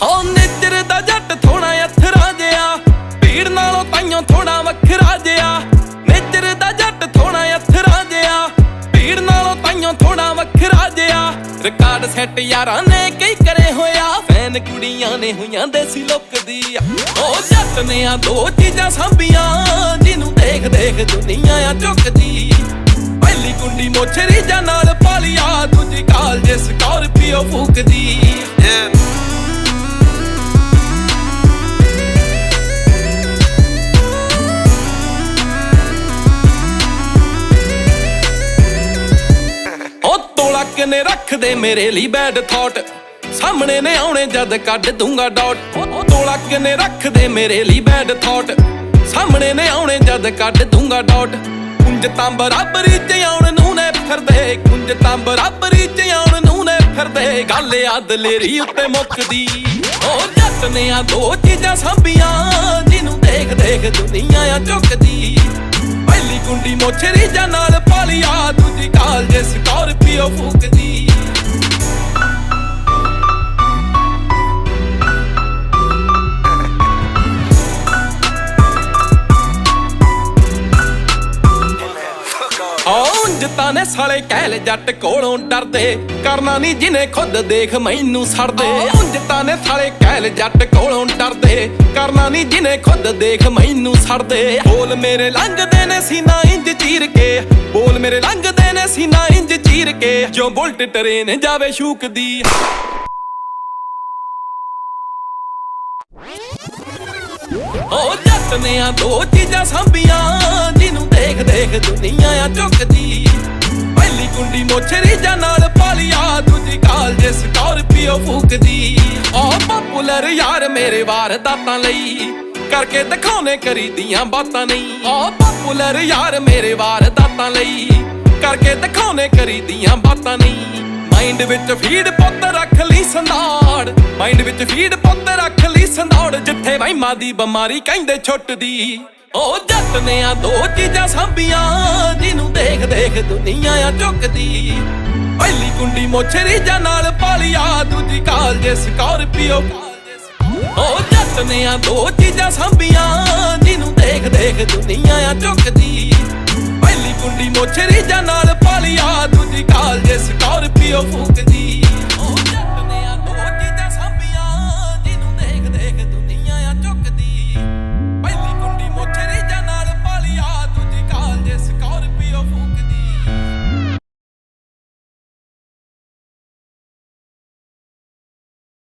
ਹੋ ਨਿੱਜਰ ਦਾ ਜੱਟ ਥੋੜਾ ਅਥਰਾ ਜਿਹਾ, ਭੀੜ ਨਾਲੋਂ ਤਾਈਓ ਥੋੜਾ ਵੱਖਰਾ ਜਿਹਾ। ਨਿੱਜਰ ਦਾ ਜੱਟ ਥੋੜਾ ਅਥਰਾ ਜਿਹਾ, ਭੀੜ ਨਾਲੋਂ ਤਾਈਓ ਥੋੜਾ ਵੱਖਰਾ ਜਿਹਾ। ਰਿਕਾਰਡ ਸੈੱਟ ਯਾਰਾਂ ਨੇ ਕਈ ਕਰੇ ਹੋਇਆ, ਫੈਨ ਕੁੜੀਆਂ ਨੇ ਹੋਈਆਂ ਦੇਸੀ ਲੁੱਕ ਦੀ। ਉਹ ਜੱਟ ਨੇ ਆ ਦੋ ਚੀਜ਼ਾਂ ਸਾਂਭੀਆਂ, ਜਿਹਨੂੰ ਦੇਖ ਦੇਖ ਦੁਨੀਆ ਆ ਝੁਕਦੀ। ਪਹਿਲੀ ਕੁੰਡੀ ਮੋਛਰੀ ਜਾਂ ਨਾਲ ਪਾਲਿਆ, ਦੂਜੀ ਕਾਲਜੇ ਸਕਾਰਪੀਓ ਫੂਕਦੀ। ਕਿਨੇ ਰੱਖਦੇ ਮੇਰੇ ਲਈ ਬੈਡ ਥਾਟ, ਸਾਹਮਣੇ ਨੇ ਆਉਣੇ ਜਦ ਕੱਢ ਦੂੰਗਾ ਡਾਟ। ਤੋਲਾ ਕਿਨੇ ਰੱਖਦੇ ਮੇਰੇ ਲਈ ਬੈਡ ਥਾਟ, ਸਾਹਮਣੇ ਨੇ ਆਉਣੇ ਜਦ ਕੱਢ ਦੂੰਗਾ ਡਾਟ। ਕੁੰਜ ਤਾਂ ਬਰਾਬਰੀ ਚ ਆਉਣ ਨੂੰ ਨੇ ਫਿਰਦੇ, ਕੁੰਜ ਤਾਂ ਬਰਾਬਰੀ ਚ ਆਉਣ ਨੂੰ ਨੇ ਫਿਰਦੇ। ਗੱਲ ਆ ਦਲੇਰੀ ਉੱਤੇ ਮੁੱਕਦੀ। ਉਹ ਜੱਟ ਨੇ ਆ ਦੋ ਚੀਜ਼ਾਂ ਸਾਂਭੀਆਂ, ਜਿਹਨੂੰ ਦੇਖ ਦੇਖ ਦੁਨੀਆ ਆ ਝੁਕਦੀ। ਪਹਿਲੀ ਕੁੰਡੀ ਮੋਛਰੀ ਜਾਂ ਨਾਲ ਪਾਲਿਆ, ਦੂਜੀ ਕਾਲਜੇ ਸਕਾਰਪੀਓ ਫੂਕਦੀ। ਉਂਝ ਤਾਂ ਨੇ ਸਾਲੇ ਕਹਿਲ ਜੱਟ ਕੋਲੋਂ ਡਰਦੇ, ਕਰਨਾ ਨੀ ਜਿਹਨੇ ਖੁਦ ਦੇਖ ਮੈਨੂੰ ਸੜਦੇ। ਉਂਝ ਤਾਂ ਨੇ ਸਾਲੇ ਕਹਿਲ ਜੱਟ ਕੋਲੋਂ ਡਰਦੇ, ਕਰਨਾ ਨੀ ਜਿਹਨੇ ਖੁਦ ਦੇਖ ਮੈਨੂੰ ਸੜਦੇ। ਬੋਲ ਮੇਰੇ ਲੰਘਦੇ ਨੇ ਸੀਨਾ ਇੰਜ ਚੀਰ ਕੇ, ਬੋਲ ਮੇਰੇ ਲੰਘਦੇ ਨੇ ਸੀਨਾ ਇੰਜ ਚੀਰ ਕੇ। ਜੋ ਬੁਲਟ ਟਰੇਨ ਜਾਵੇ ਸ਼ੂਕਦੀ। ਉਹ ਜੱਟ ਨੇ ਆ ਦੋ ਚੀਜ਼ਾਂ ਸਾਂਭੀਆਂ, ਜਿਹਨੂੰ ਦੇਖ ਦੇਖ ਦੁਨੀਆ ਆ ਝੁਕਦੀ। ਪਹਿਲੀ ਕੁੰਡੀ ਮੋਛਰੀ ਜਾਂ ਨਾਲ ਪਾਲਿਆ, ਦੂਜੀ ਕਾਲਜੇ ਸਕਾਰਪੀਓ ਫੂਕਦੀ। ਉਹ ਪਪੂਲਰ ਯਾਰ ਮੇਰੇ ਵਾਰਦਾਤਾਂ ਲਈ, ਕਰਕੇ ਦਿਖਾਉਣੇ ਕਰੀਦੀਆਂ ਬਾਤਾਂ ਨਹੀਂ। ਉਹ ਪਪੂਲਰ ਯਾਰ ਮੇਰੇ ਵਾਰਦਾਤਾਂ ਲਈ, ਕਰਕੇ ਦਿਖਾਉਣੇ ਕਰੀਦੀਆਂ ਬਾਤਾਂ ਨਹੀਂ। ਮਾਈਂਡ ਵਿੱਚ ਫੀਡ ਪੁੱਤ ਰੱਖ ਲਈ ਸੰਧਾੜ, ਮਾਈਂਡ ਵਿੱਚ ਫੀਡ ਪੁੱਤ ਰੱਖ ਲਈ ਸੰਧਾੜ। ਜਿੱਥੇ ਵਹਿਮਾਂ ਦੀ ਬਿਮਾਰੀ ਕਹਿੰਦੇ ਛੁੱਟਦੀ। ਉਹ ਜੱਟ ਨੇ ਆ ਦੋ ਚੀਜ਼ਾਂ ਸਾਂਭੀਆਂ, ਜਿਹਨੂੰ ਦੇਖ ਦੇਖ ਦੁਨੀਆ ਆ ਝੁਕਦੀ। ਪਹਿਲੀ ਕੁੰਡੀ ਮੋਛਰੀ ਜਾਂ ਨਾਲ ਪਾਲਿਆ, ਦੂਜੀ ਕਾਲਜੇ ਸਕਾਰਪੀਓ। ਉਹ ਜੱਟ ਨੇ ਆ ਦੋ ਚੀਜ਼ਾਂ ਸਾਂਭੀਆਂ, ਜਿਹਨੂੰ ਦੇਖ ਦੇਖ ਦੁਨੀਆ ਆ ਝੁਕਦੀ। ਪਹਿਲੀ ਕੁੰਡੀ ਮੋਛਰੀ ਜਾਂ ਨਾਲ ਪਾਲਿਆ, ਦੂਜੀ ਕਾਲਜੇ ਸਕਾਰਪੀਓ ਫੂਕਦੀ।